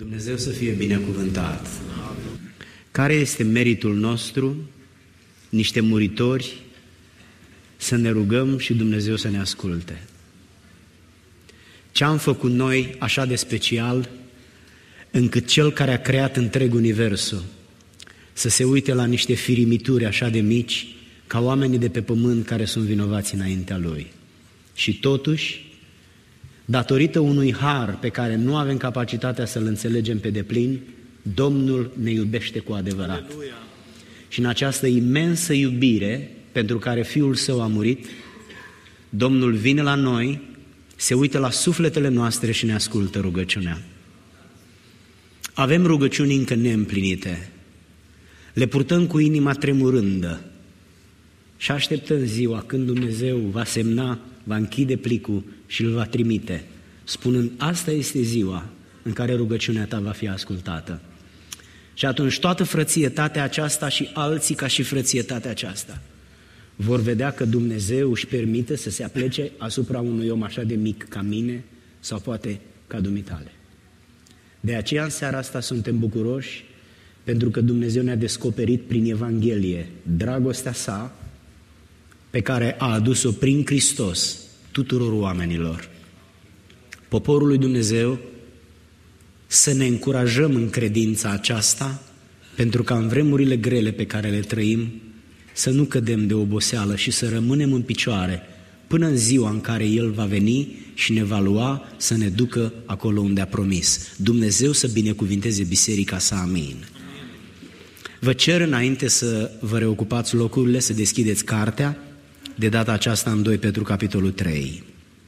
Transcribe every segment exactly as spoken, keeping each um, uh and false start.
Dumnezeu să fie binecuvântat. Care este meritul nostru, niște muritori, să ne rugăm și Dumnezeu să ne asculte? Ce am făcut noi așa de special, încât Cel care a creat întreg universul să se uite la niște firimituri așa de mici, ca oamenii de pe pământ care sunt vinovați înaintea Lui? Și totuși, datorită unui har pe care nu avem capacitatea să-l înțelegem pe deplin, Domnul ne iubește cu adevărat. Aleluia. Și în această imensă iubire pentru care Fiul Său a murit, Domnul vine la noi, se uită la sufletele noastre și ne ascultă rugăciunea. Avem rugăciuni încă neîmplinite, le purtăm cu inima tremurândă și așteptăm ziua când Dumnezeu va semna, va închide plicul și îl va trimite, spunând: asta este ziua în care rugăciunea ta va fi ascultată. Și atunci toată frățietatea aceasta și alții ca și frățietatea aceasta vor vedea că Dumnezeu își permite să se aplece asupra unui om așa de mic ca mine sau poate ca dumitale. De aceea în seara asta suntem bucuroși, pentru că Dumnezeu ne-a descoperit prin Evanghelie dragostea sa pe care a adus-o prin Hristos tuturor oamenilor. Poporul lui Dumnezeu, să ne încurajăm în credința aceasta, pentru că în vremurile grele pe care le trăim să nu cădem de oboseală și să rămânem în picioare până în ziua în care El va veni și ne va lua să ne ducă acolo unde a promis. Dumnezeu să binecuvinteze biserica sa, amin. Vă cer înainte să vă reocupați locurile, să deschideți cartea, de data aceasta în doi Petru, capitolul trei.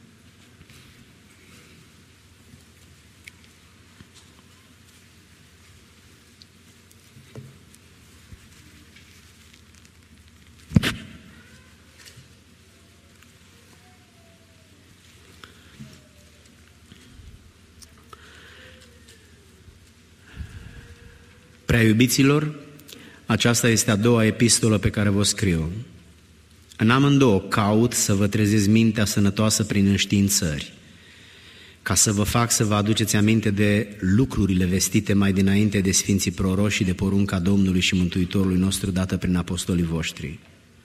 Prea iubiților, aceasta este a doua epistolă pe care vă scriu. În amândouă caut să vă trezesc mintea sănătoasă prin înștiințări, ca să vă fac să vă aduceți aminte de lucrurile vestite mai dinainte de Sfinții Proroși și de porunca Domnului și Mântuitorului nostru dată prin apostolii voștri.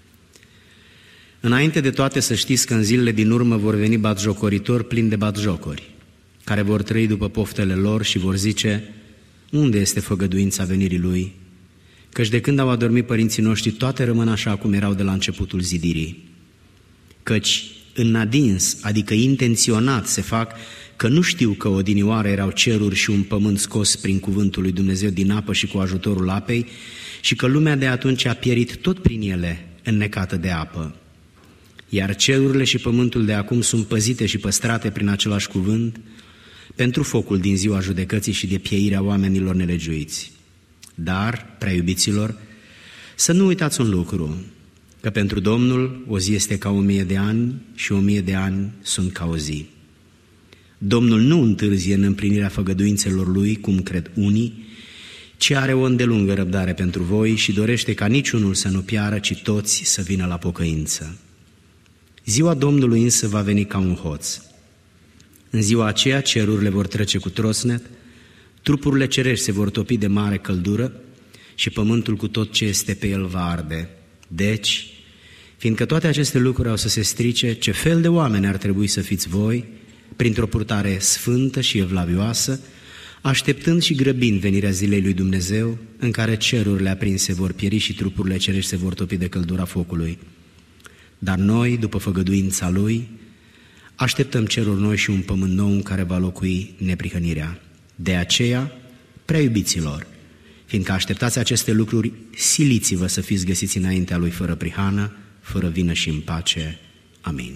Înainte de toate să știți că în zilele din urmă vor veni batjocoritori plini de batjocori, care vor trăi după poftele lor și vor zice: unde este făgăduința venirii Lui? Căci de când au adormit părinții noștri, toate rămân așa cum erau de la începutul zidirii. Căci în adins, adică intenționat, se fac că nu știu că odinioară erau ceruri și un pământ scos prin cuvântul lui Dumnezeu din apă și cu ajutorul apei, și că lumea de atunci a pierit tot prin ele, înnecată de apă. Iar cerurile și pământul de acum sunt păzite și păstrate prin același cuvânt, pentru focul din ziua judecății și de pieirea oamenilor nelegiuiți. Dar, prea iubiților, să nu uitați un lucru, că pentru Domnul o zi este ca o mie de ani și o mie de ani sunt ca o zi. Domnul nu întârzie în împlinirea făgăduințelor Lui, cum cred unii, ci are o îndelungă răbdare pentru voi și dorește ca niciunul să nu piară, ci toți să vină la pocăință. Ziua Domnului însă va veni ca un hoț. În ziua aceea cerurile vor trece cu trosnet, trupurile cerești se vor topi de mare căldură și pământul cu tot ce este pe el va arde. Deci, fiindcă toate aceste lucruri au să se strice, ce fel de oameni ar trebui să fiți voi, printr-o purtare sfântă și evlavioasă, așteptând și grăbind venirea zilei lui Dumnezeu, în care cerurile aprinse vor pieri și trupurile cerești se vor topi de căldura focului. Dar noi, după făgăduința Lui, așteptăm ceruri noi și un pământ nou în care va locui neprihănirea. De aceea, prea iubiților, fiindcă așteptați aceste lucruri, siliți-vă să fiți găsiți înaintea Lui fără prihană, fără vină și în pace. Amin.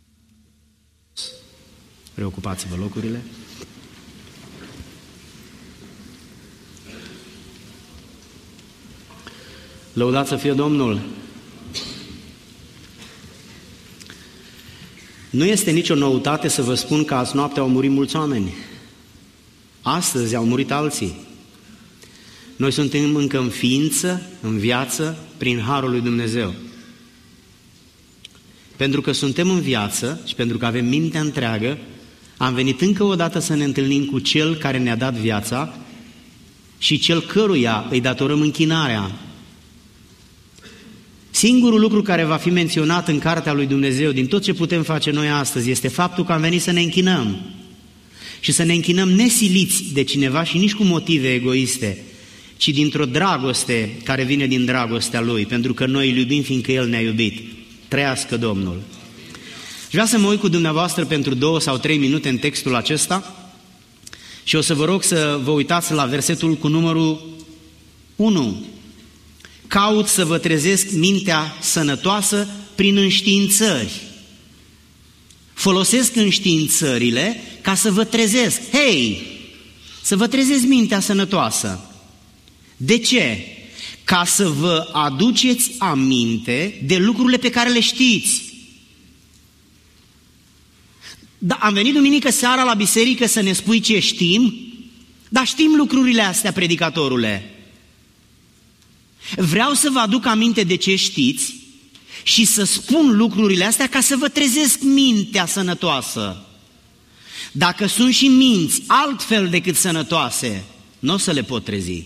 Reocupați-vă locurile. Lăudați să fie Domnul! Nu este nicio noutate să vă spun că azi noapte au murit mulți oameni. Astăzi au murit alții. Noi suntem încă în ființă, în viață, prin harul lui Dumnezeu. Pentru că suntem în viață și pentru că avem mintea întreagă, am venit încă o dată să ne întâlnim cu Cel care ne-a dat viața și cel căruia îi datorăm închinarea. Singurul lucru care va fi menționat în Cartea lui Dumnezeu din tot ce putem face noi astăzi este faptul că am venit să ne închinăm și să ne închinăm nesiliți de cineva și nici cu motive egoiste, ci dintr-o dragoste care vine din dragostea Lui, pentru că noi îl iubim fiindcă El ne-a iubit. Trăiască Domnul! Și vreau să mă uit cu dumneavoastră pentru două sau trei minute în textul acesta și o să vă rog să vă uitați la versetul cu numărul unu. Caut să vă trezesc mintea sănătoasă prin înștiințări. Folosesc înștiințările ca să vă trezesc. Hei! Să vă trezesc mintea sănătoasă. De ce? Ca să vă aduceți aminte de lucrurile pe care le știți. Da, am venit duminică seara la biserică să ne spui ce știm, dar știm lucrurile astea, predicatorule. Vreau să vă aduc aminte de ce știți și să spun lucrurile astea ca să vă trezesc mintea sănătoasă. Dacă sunt și minți altfel decât sănătoase, nu o să le pot trezi.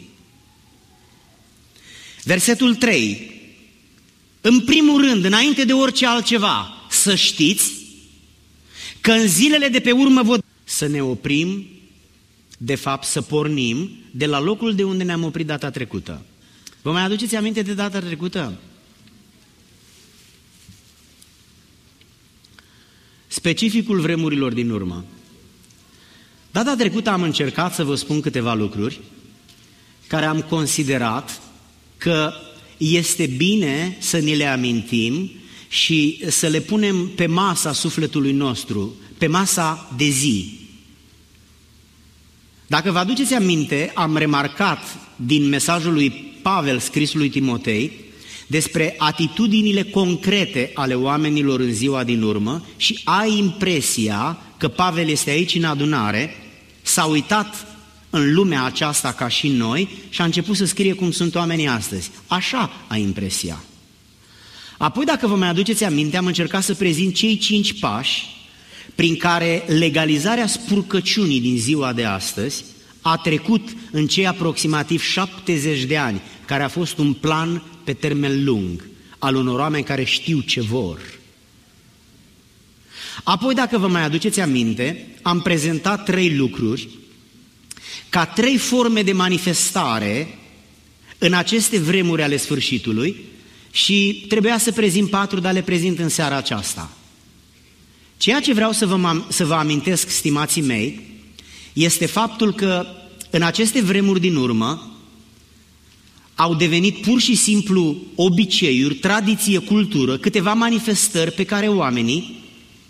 Versetul trei. În primul rând, înainte de orice altceva, să știți că în zilele de pe urmă vă... Să ne oprim, de fapt să pornim de la locul de unde ne-am oprit data trecută. Vă mai aduceți aminte de data trecută? Specificul vremurilor din urmă. Data trecută am încercat să vă spun câteva lucruri care am considerat că este bine să ni le amintim și să le punem pe masa sufletului nostru, pe masa de zi. Dacă vă aduceți aminte, am remarcat din mesajul lui Pavel scris lui Timotei despre atitudinile concrete ale oamenilor în ziua din urmă și ai impresia că Pavel este aici în adunare, s-a uitat în lumea aceasta ca și noi și a început să scrie cum sunt oamenii astăzi. Așa ai impresia. Apoi, dacă vă mai aduceți aminte, am încercat să prezint cei cinci pași prin care legalizarea spurcăciunii din ziua de astăzi a trecut în cei aproximativ șaptezeci de ani, care a fost un plan pe termen lung al unor oameni care știu ce vor. Apoi, dacă vă mai aduceți aminte, am prezentat trei lucruri ca trei forme de manifestare în aceste vremuri ale sfârșitului și trebuia să prezint patru, dar le prezint în seara aceasta. Ceea ce vreau să vă, să vă amintesc, stimații mei, este faptul că în aceste vremuri din urmă au devenit pur și simplu obiceiuri, tradiție, cultură, câteva manifestări pe care oamenii,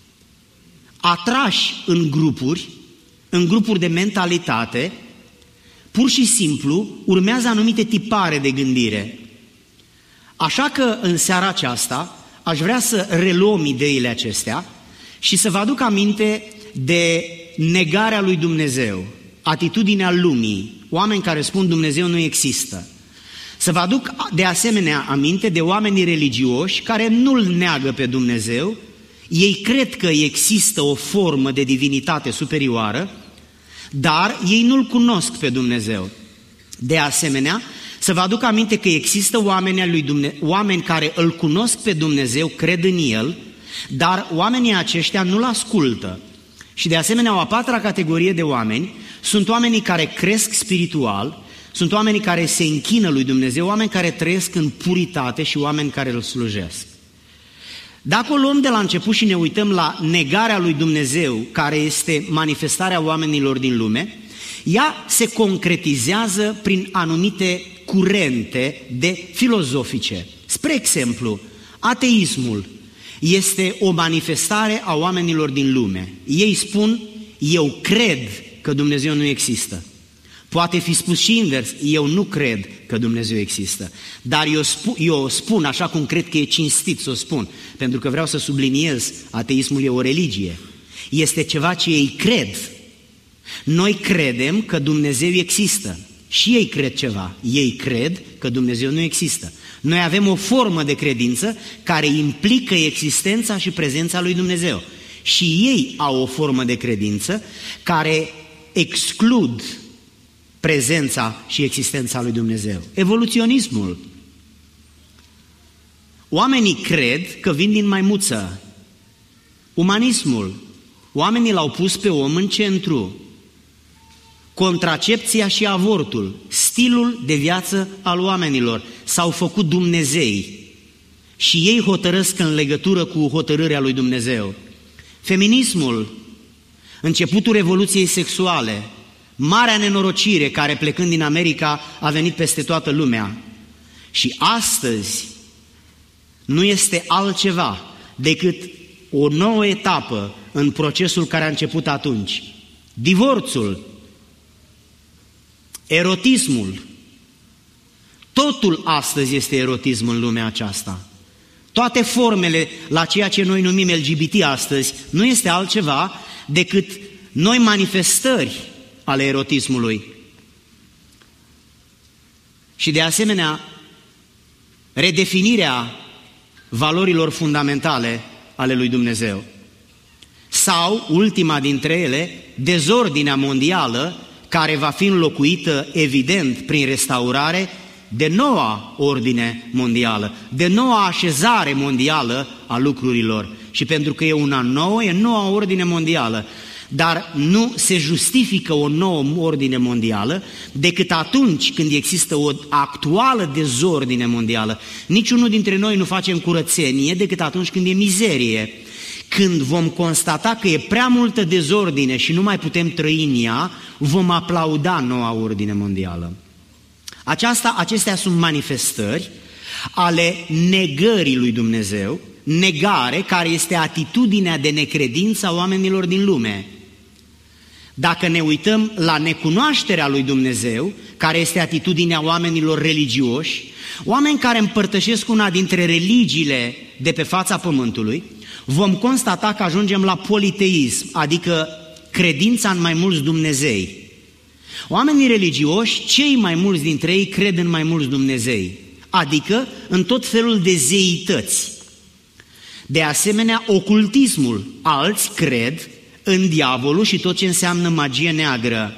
atrași în grupuri, în grupuri de mentalitate, pur și simplu urmează anumite tipare de gândire. Așa că în seara aceasta aș vrea să reluăm ideile acestea și să vă aduc aminte de negarea lui Dumnezeu, atitudinea lumii, oameni care spun Dumnezeu nu există. Să vă aduc de asemenea aminte de oamenii religioși care nu-L neagă pe Dumnezeu, ei cred că există o formă de divinitate superioară, dar ei nu-L cunosc pe Dumnezeu. De asemenea, să vă aduc aminte că există oameni, lui Dumne- oameni care îl cunosc pe Dumnezeu, cred în El, dar oamenii aceștia nu-L ascultă. Și de asemenea, o a patra categorie de oameni sunt oamenii care cresc spiritual, sunt oamenii care se închină lui Dumnezeu, oameni care trăiesc în puritate și oameni care îl slujesc. Dacă o luăm de la început și ne uităm la negarea lui Dumnezeu, care este manifestarea oamenilor din lume, ea se concretizează prin anumite curente de filozofice. Spre exemplu, ateismul este o manifestare a oamenilor din lume. Ei spun, eu cred că Dumnezeu nu există. Poate fi spus și invers, eu nu cred că Dumnezeu există, dar eu spun, eu spun așa cum cred că e cinstit să o spun, pentru că vreau să subliniez, ateismul e o religie, este ceva ce ei cred. Noi credem că Dumnezeu există și ei cred ceva, ei cred că Dumnezeu nu există. Noi avem o formă de credință care implică existența și prezența lui Dumnezeu și ei au o formă de credință care exclud prezența și existența lui Dumnezeu. Evoluționismul. Oamenii cred că vin din maimuță. Umanismul. Oamenii l-au pus pe om în centru. Contracepția și avortul, stilul de viață al oamenilor, s-au făcut Dumnezei și ei hotărăsc în legătură cu hotărârea lui Dumnezeu. Feminismul, începutul revoluției sexuale, marea nenorocire care plecând din America a venit peste toată lumea. Și astăzi nu este altceva decât o nouă etapă în procesul care a început atunci. Divorțul, erotismul, totul astăzi este erotism în lumea aceasta. Toate formele la ceea ce noi numim L G B T astăzi nu este altceva decât noi manifestări ale erotismului. Și de asemenea, redefinirea valorilor fundamentale ale lui Dumnezeu. Sau, ultima dintre ele, dezordinea mondială, care va fi înlocuită, evident, prin restaurare, de noua ordine mondială, de noua așezare mondială a lucrurilor. Și pentru că e una nouă, e noua ordine mondială. Dar nu se justifică o nouă ordine mondială decât atunci când există o actuală dezordine mondială. Niciunul dintre noi nu facem curățenie decât atunci când e mizerie. Când vom constata că e prea multă dezordine și nu mai putem trăi în ea, vom aplauda noua ordine mondială. Aceasta, acestea sunt manifestări ale negării lui Dumnezeu, negare care este atitudinea de necredință a oamenilor din lume. Dacă ne uităm la necunoașterea lui Dumnezeu, care este atitudinea oamenilor religioși, oameni care împărtășesc una dintre religiile de pe fața pământului, vom constata că ajungem la politeism, adică credința în mai mulți Dumnezei. Oamenii religioși, cei mai mulți dintre ei cred în mai mulți Dumnezei, adică în tot felul de zeități. De asemenea, ocultismul, alți cred în diavolul și tot ce înseamnă magie neagră.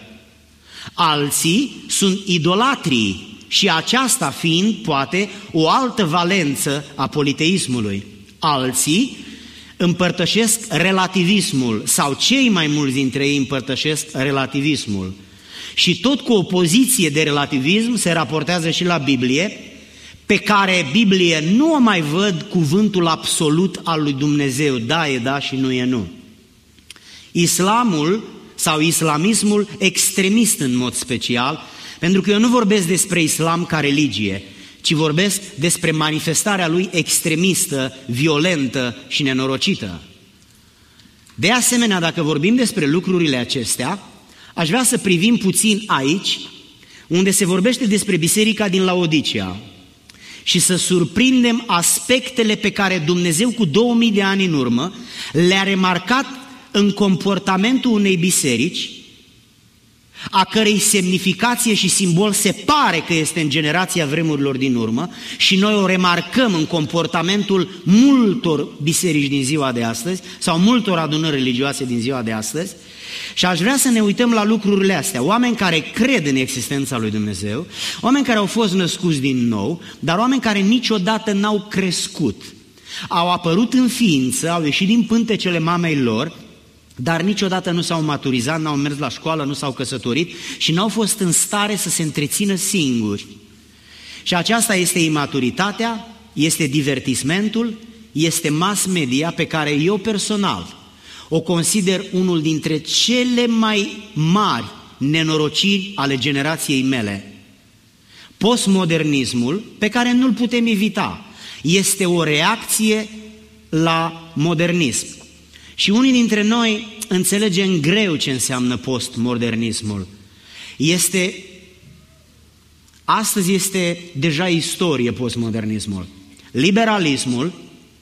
Alții sunt idolatrii și aceasta fiind, poate, o altă valență a politeismului. Alții împărtășesc relativismul sau cei mai mulți dintre ei împărtășesc relativismul. Și tot cu o poziție de relativism se raportează și la Biblie, pe care Biblie nu o mai văd cuvântul absolut al lui Dumnezeu, da e da și nu e nu. Islamul sau islamismul extremist în mod special, pentru că eu nu vorbesc despre islam ca religie, ci vorbesc despre manifestarea lui extremistă, violentă și nenorocită. De asemenea, dacă vorbim despre lucrurile acestea, aș vrea să privim puțin aici, unde se vorbește despre biserica din Laodicea și să surprindem aspectele pe care Dumnezeu cu două mii de ani în urmă le-a remarcat în comportamentul unei biserici, a cărei semnificație și simbol se pare că este în generația vremurilor din urmă și noi o remarcăm în comportamentul multor biserici din ziua de astăzi sau multor adunări religioase din ziua de astăzi. Și aș vrea să ne uităm la lucrurile astea, oameni care cred în existența lui Dumnezeu, oameni care au fost născuți din nou, dar oameni care niciodată n-au crescut. Au apărut în ființă, au ieșit din pântecele mamei lor, dar niciodată nu s-au maturizat, n-au mers la școală, nu s-au căsătorit și n-au fost în stare să se întrețină singuri. Și aceasta este imaturitatea, este divertismentul, este mass media pe care eu personal o consider unul dintre cele mai mari nenorociri ale generației mele. Postmodernismul, pe care nu-l putem evita, este o reacție la modernism. Și unii dintre noi înțelegem greu ce înseamnă postmodernismul. Este, astăzi este deja istorie postmodernismul. Liberalismul,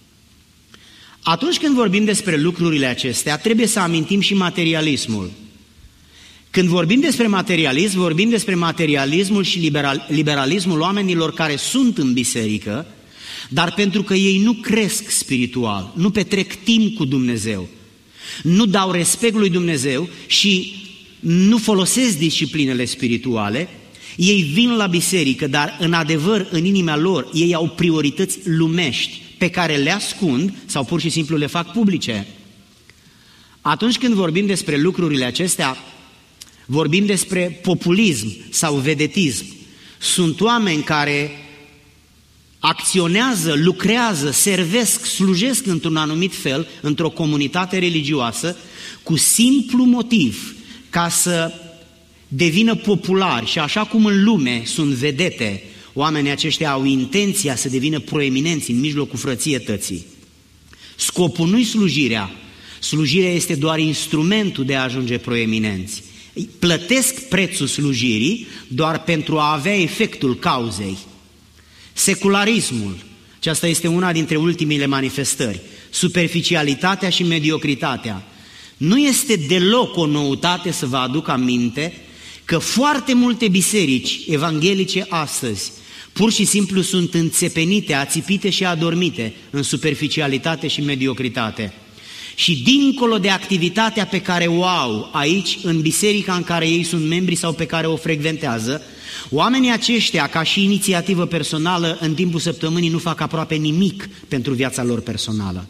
atunci când vorbim despre lucrurile acestea, trebuie să amintim și materialismul. Când vorbim despre materialism, vorbim despre materialismul și liberal, liberalismul oamenilor care sunt în biserică, dar pentru că ei nu cresc spiritual, nu petrec timp cu Dumnezeu, nu dau respect lui Dumnezeu și nu folosesc disciplinele spirituale, ei vin la biserică, dar în adevăr, în inima lor, ei au priorități lumești pe care le ascund sau pur și simplu le fac publice. Atunci când vorbim despre lucrurile acestea, vorbim despre populism sau vedetism. Sunt oameni care acționează, lucrează, servesc, slujesc într-un anumit fel, într-o comunitate religioasă, cu simplu motiv ca să devină populari și așa cum în lume sunt vedete, oamenii aceștia au intenția să devină proeminenți în mijlocul frățietății. Scopul nu-i slujirea, slujirea este doar instrumentul de a ajunge proeminenți. Plătesc prețul slujirii doar pentru a avea efectul cauzei. Secularismul, aceasta este una dintre ultimele manifestări, superficialitatea și mediocritatea. Nu este deloc o noutate să vă aduc aminte că foarte multe biserici evanghelice astăzi pur și simplu sunt înțepenite, ațipite și adormite în superficialitate și mediocritate. Și dincolo de activitatea pe care o au aici, în biserica în care ei sunt membri sau pe care o frecventează, oamenii aceștia, ca și inițiativă personală, în timpul săptămânii nu fac aproape nimic pentru viața lor personală.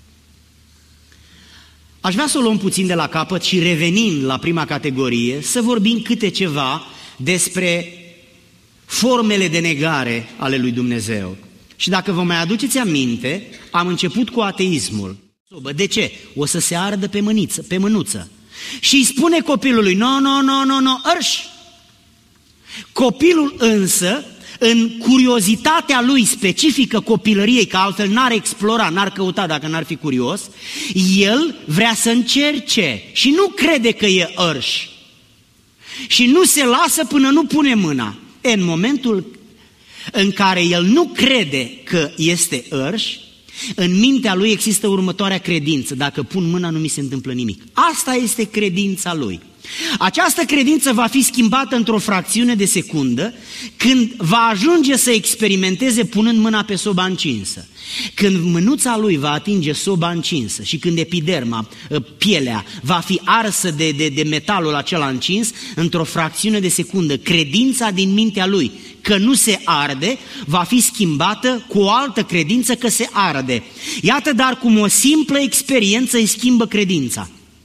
Aș vrea să o luăm puțin de la capăt și revenind la prima categorie, să vorbim câte ceva despre formele de negare ale lui Dumnezeu. Și dacă vă mai aduceți aminte, am început cu ateismul. De ce? O să se ardă pe mâniță, pe mânuță. Și îi spune copilului, no, no, no, no, no, ărși. Copilul însă, în curiozitatea lui specifică copilăriei, că altfel n-ar explora, n-ar căuta dacă n-ar fi curios, el vrea să încerce și nu crede că e ărș. Și nu se lasă până nu pune mâna. E, în momentul în care el nu crede că este ărș, în mintea lui există următoarea credință: dacă pun mâna nu mi se întâmplă nimic. Asta este credința lui. Această credință va fi schimbată într-o fracțiune de secundă când va ajunge să experimenteze punând mâna pe soba încinsă. Când mânuța lui va atinge soba încinsă și când epiderma, pielea, va fi arsă de, de, de metalul acela încins, într-o fracțiune de secundă, credința din mintea lui că nu se arde va fi schimbată cu o altă credință că se arde. Iată dar cum o simplă experiență îi schimbă credința.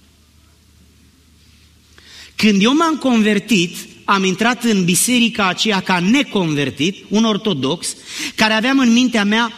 Când eu m-am convertit, am intrat în biserica aceea ca neconvertit, un ortodox, care aveam în mintea mea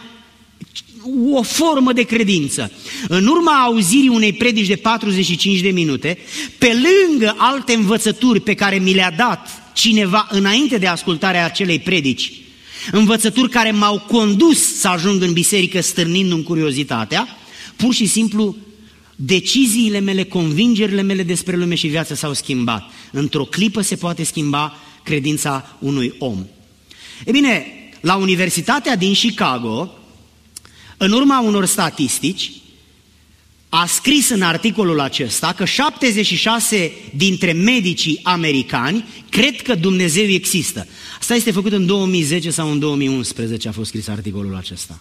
o formă de credință. În urma auzirii unei predici de patruzeci și cinci de minute, pe lângă alte învățături pe care mi le-a dat cineva înainte de ascultarea acelei predici, învățături care m-au condus să ajung în biserică stârnindu-mi curiozitatea, pur și simplu deciziile mele, convingerile mele despre lume și viață s-au schimbat. Într-o clipă se poate schimba credința unui om. E bine, la Universitatea din Chicago, în urma unor statistici, a scris în articolul acesta că șaptezeci și șase dintre medicii americani cred că Dumnezeu există. Asta este făcut în două mii zece sau în două mii unsprezece a fost scris articolul acesta.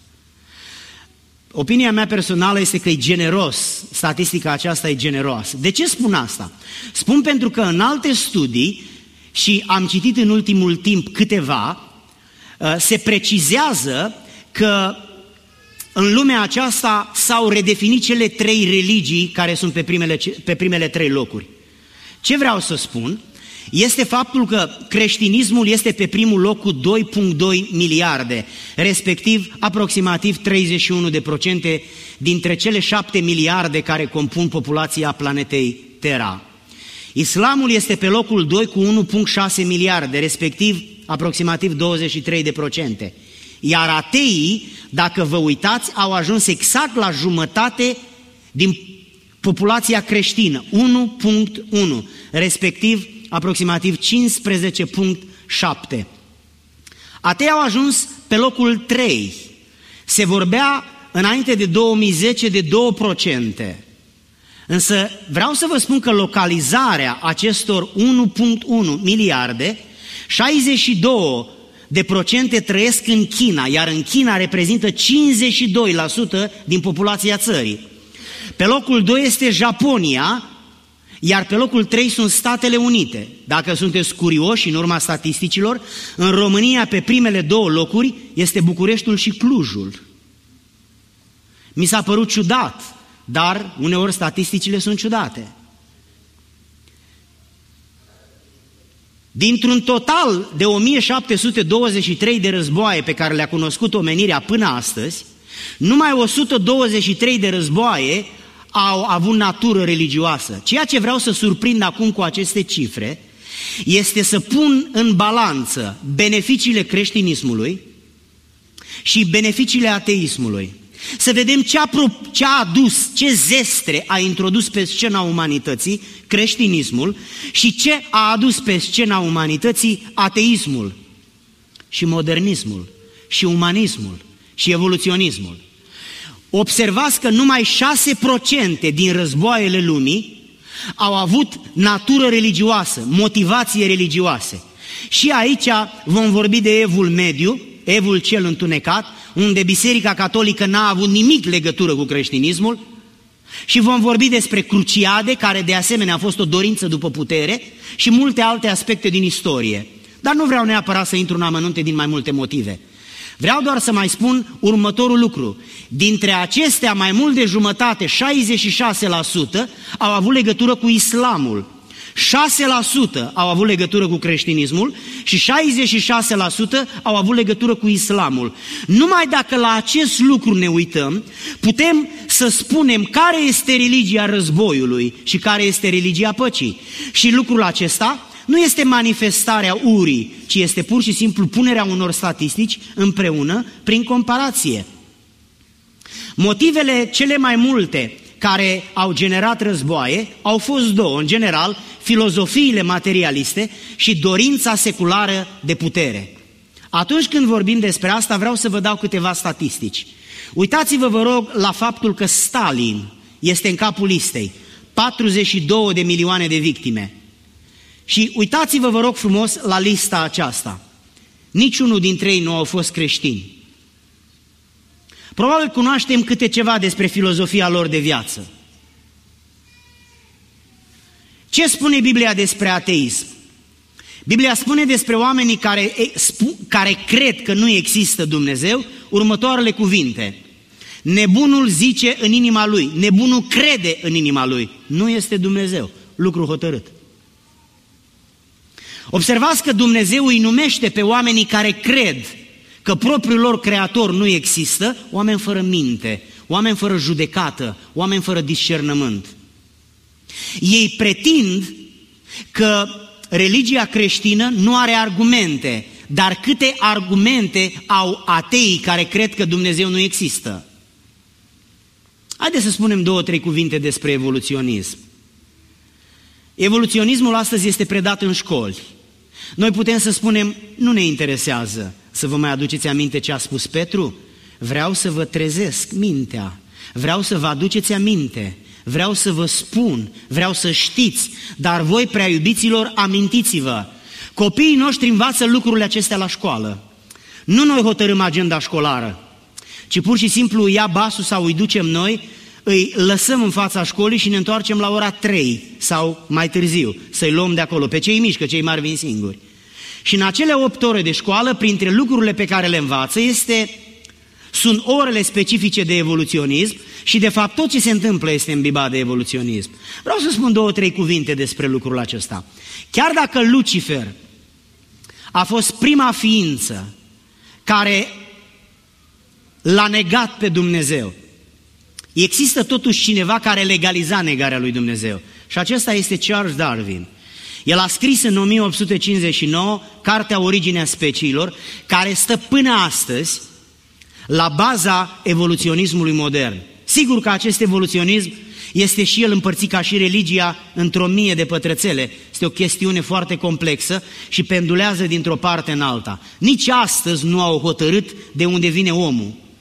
Opinia mea personală este că e generos, statistica aceasta e generoasă. De ce spun asta? Spun pentru că în alte studii, și am citit în ultimul timp câteva, se precizează că în lumea aceasta s-au redefinit cele trei religii care sunt pe primele, pe primele trei locuri. Ce vreau să spun este faptul că creștinismul este pe primul loc cu doi virgulă doi miliarde, respectiv aproximativ treizeci și unu de procente dintre cele șapte miliarde care compun populația planetei Terra. Islamul este pe locul doi cu unu virgulă șase miliarde, respectiv aproximativ douăzeci și trei de procente. Iar ateii, dacă vă uitați, au ajuns exact la jumătate din populația creștină, unu virgulă unu, respectiv aproximativ cincisprezece virgulă șapte. Atei au ajuns pe locul trei. Se vorbea înainte de două mii zece de două procente. Însă vreau să vă spun că localizarea acestor unu virgulă unu miliarde, șaizeci și două de procente trăiesc în China, iar în China reprezintă cincizeci și doi la sută din populația țării. Pe locul doi este Japonia, Iar pe locul trei sunt Statele Unite. Dacă sunteți curioși în urma statisticilor, în România pe primele două locuri este Bucureștiul și Clujul. Mi s-a părut ciudat, dar uneori statisticile sunt ciudate. Dintr-un total de o mie șapte sute douăzeci și trei de războaie pe care le-a cunoscut omenirea până astăzi, numai o sută douăzeci și trei de războaie au avut natură religioasă. Ceea ce vreau să surprind acum cu aceste cifre este să pun în balanță beneficiile creștinismului și beneficiile ateismului. Să vedem ce a, pro, ce a adus, ce zestre a introdus pe scena umanității creștinismul și ce a adus pe scena umanității ateismul și modernismul și umanismul și evoluționismul. Observați că numai șase la sută din războaiele lumii au avut natură religioasă, motivație religioase. Și aici vom vorbi de Evul Mediu, Evul cel întunecat, unde Biserica Catolică n-a avut nimic legătură cu creștinismul, și vom vorbi despre Cruciade, care de asemenea a fost o dorință după putere, și multe alte aspecte din istorie. Dar nu vreau neapărat să intru în amănunte din mai multe motive. Vreau doar să mai spun următorul lucru. Dintre acestea, mai mult de jumătate, șaizeci și șase la sută, au avut legătură cu islamul, șase la sută au avut legătură cu creștinismul și șaizeci și șase la sută au avut legătură cu islamul. Numai dacă la acest lucru ne uităm, putem să spunem care este religia războiului și care este religia păcii. Și lucrul acesta nu este manifestarea urii, ci este pur și simplu punerea unor statistici împreună prin comparație. Motivele cele mai multe care au generat războaie au fost două, în general, filozofiile materialiste și dorința seculară de putere. Atunci când vorbim despre asta, vreau să vă dau câteva statistici. Uitați-vă, vă rog, la faptul că Stalin este în capul listei, patruzeci și două de milioane de victime. Și uitați-vă, vă rog frumos, la lista aceasta. Niciunul dintre ei nu au fost creștini. Probabil cunoaștem câte ceva despre filozofia lor de viață. Ce spune Biblia despre ateism? Biblia spune despre oamenii care, care cred că nu există Dumnezeu următoarele cuvinte. Nebunul zice în inima lui, nebunul crede în inima lui, nu este Dumnezeu, lucru hotărât. Observați că Dumnezeu îi numește pe oamenii care cred că propriul lor creator nu există, oameni fără minte, oameni fără judecată, oameni fără discernământ. Ei pretind că religia creștină nu are argumente, dar câte argumente au ateii care cred că Dumnezeu nu există? Haideți să spunem două, trei cuvinte despre evoluționism. Evoluționismul astăzi este predat în școli. Noi putem să spunem, nu ne interesează. Să vă mai aduceți aminte ce a spus Petru? Vreau să vă trezesc mintea, vreau să vă aduceți aminte, vreau să vă spun, vreau să știți, dar voi, prea iubiților, amintiți-vă. Copiii noștri învață lucrurile acestea la școală. Nu noi hotărâm agenda școlară, ci pur și simplu îi ia basul sau îi ducem noi, îi lăsăm în fața școlii și ne întoarcem la ora trei sau mai târziu, să-i luăm de acolo, pe cei mici, că cei mari vin singuri. Și în acele opt ore de școală, printre lucrurile pe care le învață, este, sunt orele specifice de evoluționism și de fapt tot ce se întâmplă este îmbibat de evoluționism. Vreau să spun două, trei cuvinte despre lucrul acesta. Chiar dacă Lucifer a fost prima ființă care l-a negat pe Dumnezeu, există totuși cineva care legaliza negarea lui Dumnezeu. Și acesta este Charles Darwin. El a scris în o mie opt sute cincizeci și nouă cartea Originea speciilor, care stă până astăzi la baza evoluționismului modern. Sigur că acest evoluționism este și el împărțit ca și religia într-o mie de pătrățele. Este o chestiune foarte complexă și pendulează dintr-o parte în alta. Nici astăzi nu au hotărât de unde vine omul.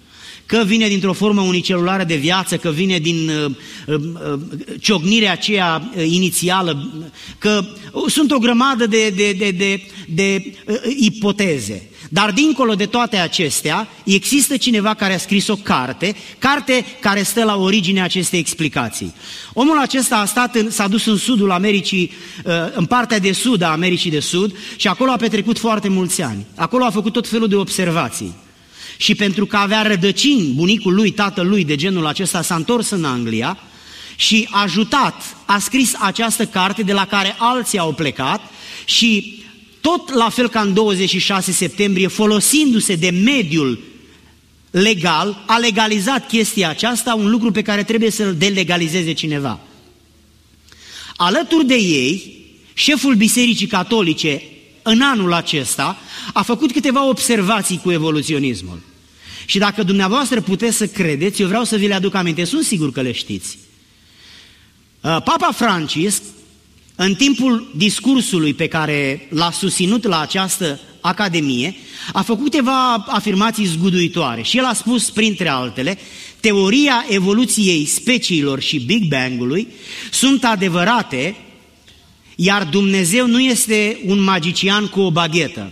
că vine dintr-o formă unicelulară de viață, că vine din uh, uh, ciocnirea aceea uh, inițială, că uh, sunt o grămadă de, de, de, de, de uh, ipoteze. Dar dincolo de toate acestea, există cineva care a scris o carte, carte care stă la originea acestei explicații. Omul acesta a stat în, s-a dus în sudul Americii, în partea de sud a Americii de Sud și acolo a petrecut foarte mulți ani. Acolo a făcut tot felul de observații. Și pentru că avea rădăcini, bunicul lui, tatăl lui de genul acesta s-a întors în Anglia și a ajutat, a scris această carte de la care alții au plecat și tot la fel ca în douăzeci și șase septembrie, folosindu-se de mediul legal, a legalizat chestia aceasta, un lucru pe care trebuie să-l delegalizeze cineva. Alături de ei, șeful Bisericii Catolice, în anul acesta, a făcut câteva observații cu evoluționismul. Și dacă dumneavoastră puteți să credeți, eu vreau să vi le aduc aminte, sunt sigur că le știți. Papa Francisc, în timpul discursului pe care l-a susținut la această academie, a făcut câteva afirmații zguduitoare și el a spus, printre altele, teoria evoluției speciilor și Big Bang-ului sunt adevărate, iar Dumnezeu nu este un magician cu o baghetă.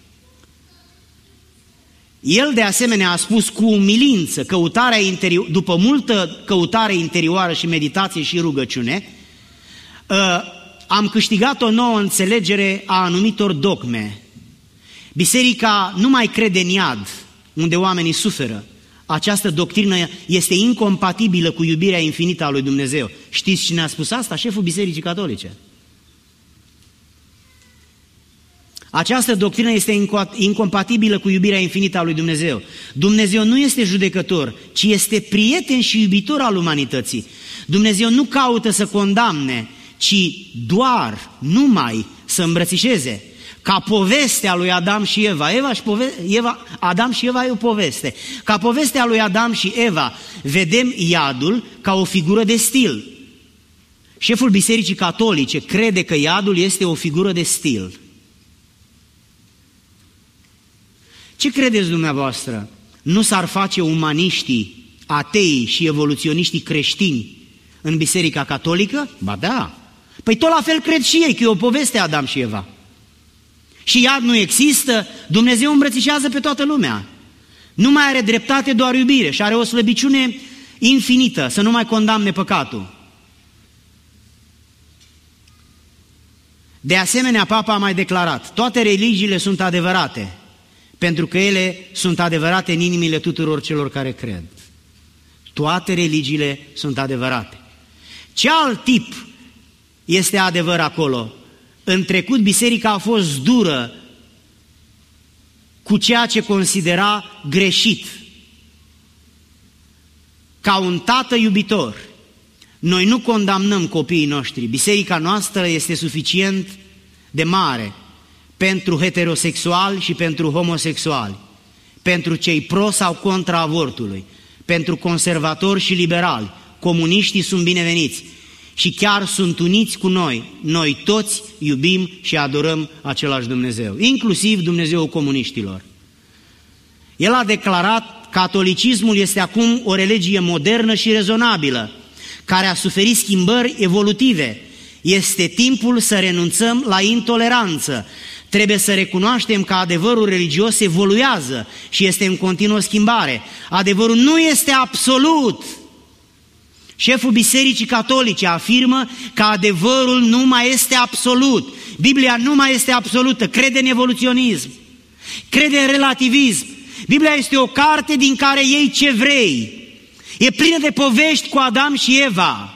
El de asemenea a spus cu umilință, căutarea interi- după multă căutare interioară și meditație și rugăciune, am câștigat o nouă înțelegere a anumitor dogme. Biserica nu mai crede în iad, unde oamenii suferă. Această doctrină este incompatibilă cu iubirea infinită a lui Dumnezeu. Știți cine a spus asta? Șeful Bisericii Catolice. Această doctrină este incompatibilă cu iubirea infinită a lui Dumnezeu. Dumnezeu nu este judecător, ci este prieten și iubitor al umanității. Dumnezeu nu caută să condamne, ci doar, numai să îmbrățișeze. Ca povestea lui Adam și Eva, Eva și pove- Eva, Adam și Eva e o poveste. Ca povestea lui Adam și Eva, vedem iadul ca o figură de stil. Șeful Bisericii Catolice crede că iadul este o figură de stil. Ce credeți dumneavoastră? Nu s-ar face umaniștii, ateii și evoluționiștii creștini în Biserica Catolică? Ba da! Păi tot la fel cred și ei, că e o poveste Adam și Eva. Și iad nu există, Dumnezeu îmbrățișează pe toată lumea. Nu mai are dreptate, doar iubire și are o slăbiciune infinită, să nu mai condamne păcatul. De asemenea, Papa a mai declarat, toate religiile sunt adevărate, pentru că ele sunt adevărate în inimile tuturor celor care cred. Toate religiile sunt adevărate. Ce alt tip este adevăr acolo? În trecut, biserica a fost dură cu ceea ce considera greșit. Ca un tată iubitor, noi nu condamnăm copiii noștri. Biserica noastră este suficient de mare pentru heterosexuali și pentru homosexuali, pentru cei pro sau contra avortului, pentru conservatori și liberali. Comuniștii sunt bineveniți și chiar sunt uniți cu noi. Noi toți iubim și adorăm același Dumnezeu, inclusiv Dumnezeul comuniștilor. El a declarat, catolicismul este acum o religie modernă și rezonabilă, care a suferit schimbări evolutive. Este timpul să renunțăm la intoleranță. Trebuie să recunoaștem că adevărul religios evoluează și este în continuă schimbare. Adevărul nu este absolut. Șeful Bisericii Catolice afirmă că adevărul nu mai este absolut. Biblia nu mai este absolută, crede în evoluționism, crede în relativism. Biblia este o carte din care iei ce vrei. E plină de povești cu Adam și Eva.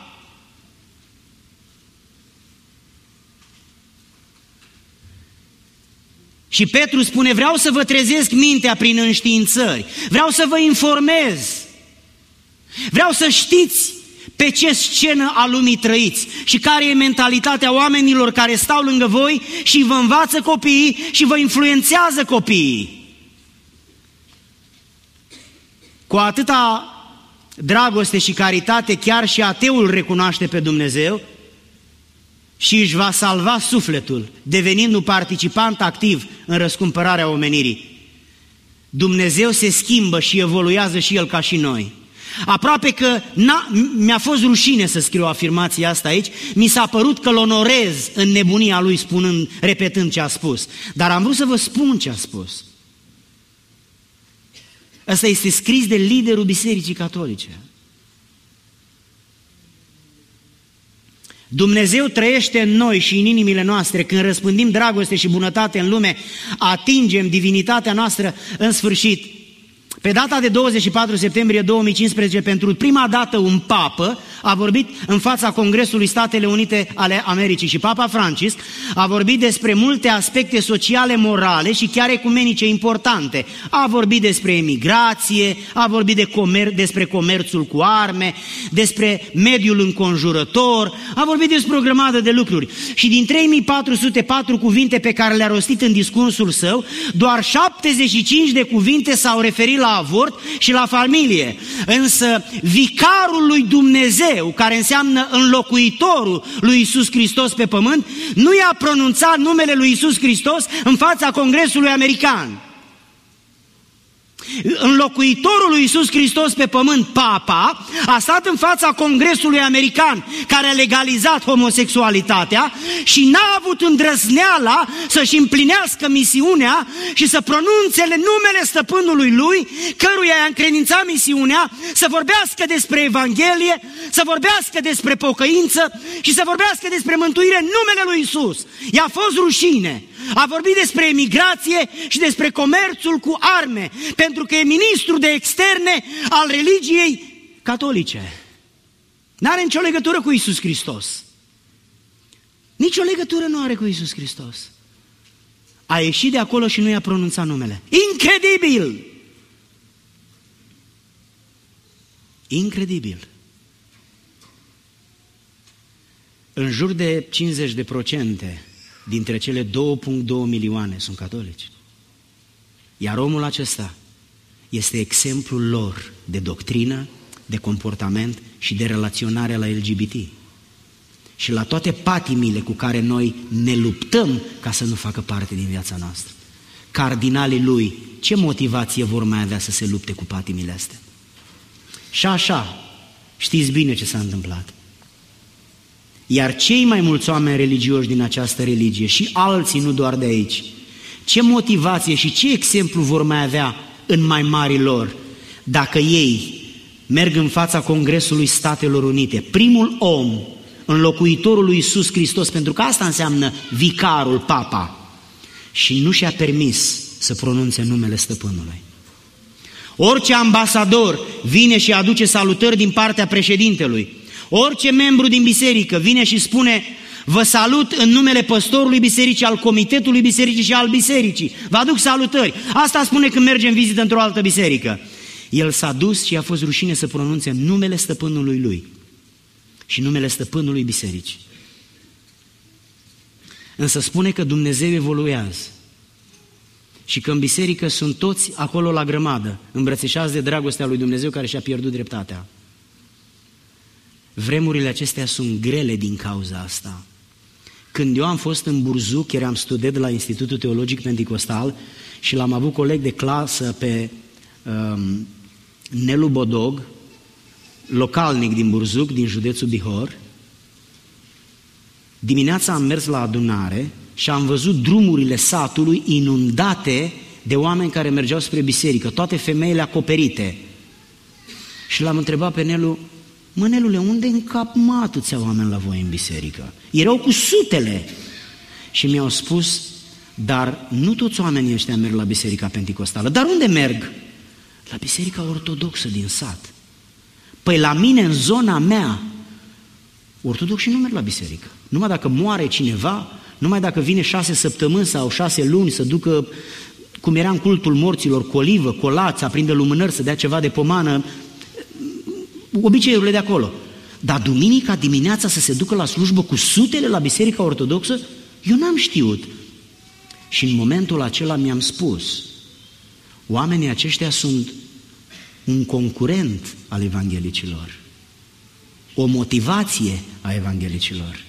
Și Petru spune, vreau să vă trezesc mintea prin înștiințări, vreau să vă informez, vreau să știți pe ce scenă a lumii trăiți și care e mentalitatea oamenilor care stau lângă voi și vă învață copiii și vă influențează copiii. Cu atâta dragoste și caritate, chiar și ateul recunoaște pe Dumnezeu și își va salva sufletul, devenind un participant activ în răscumpărarea omenirii. Dumnezeu se schimbă și evoluează și El ca și noi. Aproape că mi-a fost rușine să scriu afirmația asta aici, mi s-a părut că-L onorez în nebunia Lui spunând, repetând ce a spus. Dar am vrut să vă spun ce a spus. Ăsta este scris de liderul Bisericii Catolice. Dumnezeu trăiește în noi și în inimile noastre. Când răspândim dragoste și bunătate în lume, atingem divinitatea noastră în sfârșit. Pe data de douăzeci și patru septembrie două mii cincisprezece, pentru prima dată un papă a vorbit în fața Congresului Statele Unite ale Americii și Papa Francisc a vorbit despre multe aspecte sociale, morale și chiar ecumenice importante. A vorbit despre emigrație, a vorbit de comer- despre comerțul cu arme, despre mediul înconjurător, a vorbit despre o grămadă de lucruri. Și din trei mii patru sute patru cuvinte pe care le-a rostit în discursul său, doar șaptezeci și cinci de cuvinte s-au referit la avort și la familie. Însă vicarul lui Dumnezeu, care înseamnă înlocuitorul lui Iisus Hristos pe pământ, nu i-a pronunțat numele lui Iisus Hristos în fața Congresului American. Înlocuitorul lui Iisus Hristos pe pământ, Papa, a stat în fața Congresului American care a legalizat homosexualitatea și n-a avut îndrăzneala să-și împlinească misiunea și să pronunțe numele stăpânului lui, căruia i-a încredințat misiunea, să vorbească despre Evanghelie, să vorbească despre pocăință și să vorbească despre mântuire în numele lui Iisus. I-a fost rușine. A vorbit despre emigrație și despre comerțul cu arme, pentru că e ministru de externe al religiei catolice. N-are nicio legătură cu Iisus Hristos. Nici o legătură nu are cu Iisus Hristos. A ieșit de acolo și nu i-a pronunțat numele. Incredibil! Incredibil! În jur de cincizeci de procente dintre cele două virgulă doi milioane sunt catolici. Iar omul acesta este exemplul lor de doctrină, de comportament și de relaționare la L G B T. Și la toate patimile cu care noi ne luptăm ca să nu facă parte din viața noastră. Cardinalii lui, ce motivație vor mai avea să se lupte cu patimile astea? Și așa, știți bine ce s-a întâmplat. Iar cei mai mulți oameni religioși din această religie și alții, nu doar de aici, ce motivație și ce exemplu vor mai avea în mai marii lor dacă ei merg în fața Congresului Statelor Unite, primul om, înlocuitorul lui Iisus Hristos, pentru că asta înseamnă vicarul, Papa, și nu și-a permis să pronunțe numele stăpânului. Orice ambasador vine și aduce salutări din partea președintelui, orice membru din biserică vine și spune: vă salut în numele păstorului bisericii, al comitetului bisericii și al bisericii. Vă aduc salutări. Asta spune când merge în vizită într-o altă biserică. El s-a dus și a fost rușine să pronunțe numele stăpânului lui și numele stăpânului bisericii. Însă spune că Dumnezeu evoluează și că în biserică sunt toți acolo la grămadă, îmbrățișați de dragostea lui Dumnezeu care și-a pierdut dreptatea. Vremurile acestea sunt grele din cauza asta. Când eu am fost în Burzuc, eram student la Institutul Teologic Penticostal și l-am avut coleg de clasă pe um, Nelu Bodog, localnic din Burzuc, din județul Bihor. Dimineața am mers la adunare și am văzut drumurile satului inundate de oameni care mergeau spre biserică, toate femeile acoperite. Și l-am întrebat pe Nelu: mă, Nelule, unde în cap mă atâția oameni la voi în biserică? Erau cu sutele. Și mi-au spus: dar nu toți oamenii ăștia merg la biserica penticostală. Dar unde merg? La biserica ortodoxă din sat. Păi la mine, în zona mea, ortodoxii nu merg la biserică. Numai dacă moare cineva, numai dacă vine șase săptămâni sau șase luni să ducă, cum era în cultul morților, colivă, colați, să aprindă lumânări, să dea ceva de pomană, obiceiurile de acolo. Dar duminica dimineața să se ducă la slujbă cu sutele la biserica ortodoxă, eu n-am știut. Și în momentul acela mi-am spus: oamenii aceștia sunt un concurent al evanghelicilor, o motivație a evanghelicilor.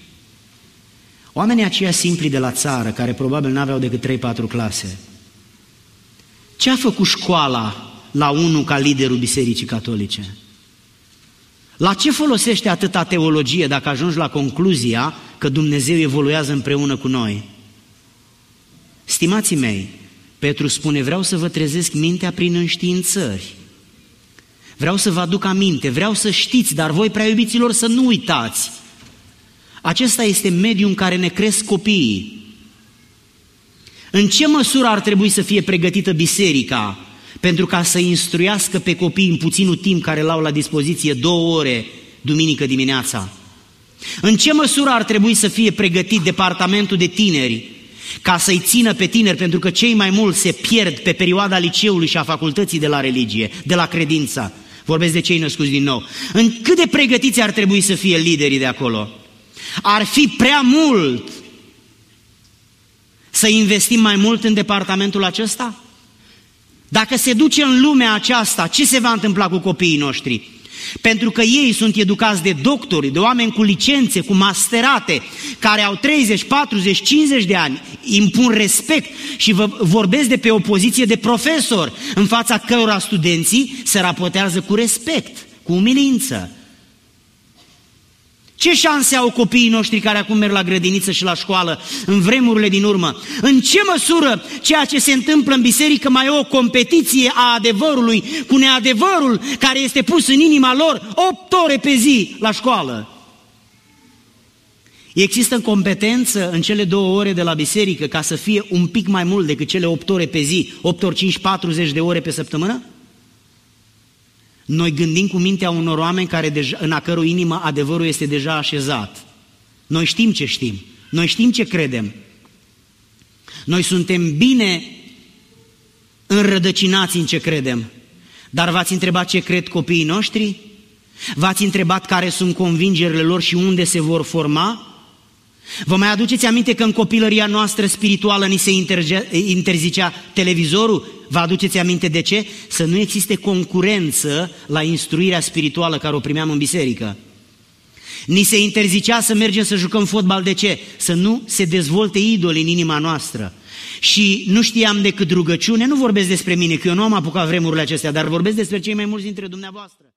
Oamenii aceia simpli de la țară, care probabil n-aveau decât trei patru clase, Ce a făcut școala la unu ca liderul Bisericii Catolice? La ce folosește atâta teologie dacă ajungi la concluzia că Dumnezeu evoluează împreună cu noi? Stimații mei, Petru spune, vreau să vă trezesc mintea prin înștiințări. Vreau să vă aduc aminte, vreau să știți, dar voi, prea iubiților, să nu uitați. Acesta este mediul în care ne cresc copiii. În ce măsură ar trebui să fie pregătită biserica pentru ca să instruiască pe copii în puținul timp care l-au la dispoziție, două ore, duminică dimineața? În ce măsură ar trebui să fie pregătit departamentul de tineri ca să-i țină pe tineri, pentru că cei mai mulți se pierd pe perioada liceului și a facultății de la religie, de la credința. Vorbesc de cei născuți din nou. În cât de pregătiți ar trebui să fie liderii de acolo? Ar fi prea mult să investim mai mult în departamentul acesta? Dacă se duce în lumea aceasta, ce se va întâmpla cu copiii noștri? Pentru că ei sunt educați de doctori, de oameni cu licențe, cu masterate, care au treizeci, patruzeci, cincizeci de ani, impun respect și vă vorbesc de pe o poziție de profesor, în fața cărora studenții se raportează cu respect, cu umilință. Ce șanse au copiii noștri care acum merg la grădiniță și la școală în vremurile din urmă? În ce măsură ceea ce se întâmplă în biserică mai e o competiție a adevărului cu neadevărul care este pus în inima lor opt ore pe zi la școală? Există competență în cele două ore de la biserică ca să fie un pic mai mult decât cele opt ore pe zi, opt ori cinci, patruzeci de ore pe săptămână? Noi gândim cu mintea unor oameni care deja, în a căror inimă adevărul este deja așezat. Noi știm ce știm, noi știm ce credem. Noi suntem bine înrădăcinați în ce credem. Dar v-ați întrebat ce cred copiii noștri? V-ați întrebat care sunt convingerile lor și unde se vor forma? Vă mai aduceți aminte că în copilăria noastră spirituală ni se interzicea televizorul? Vă aduceți aminte de ce? Să nu existe concurență la instruirea spirituală care o primeam în biserică. Ni se interzicea să mergem să jucăm fotbal. De ce? Să nu se dezvolte idoli în inima noastră. Și nu știam decât rugăciune, nu vorbesc despre mine, că eu nu am apucat vremurile acestea, dar vorbesc despre cei mai mulți dintre dumneavoastră.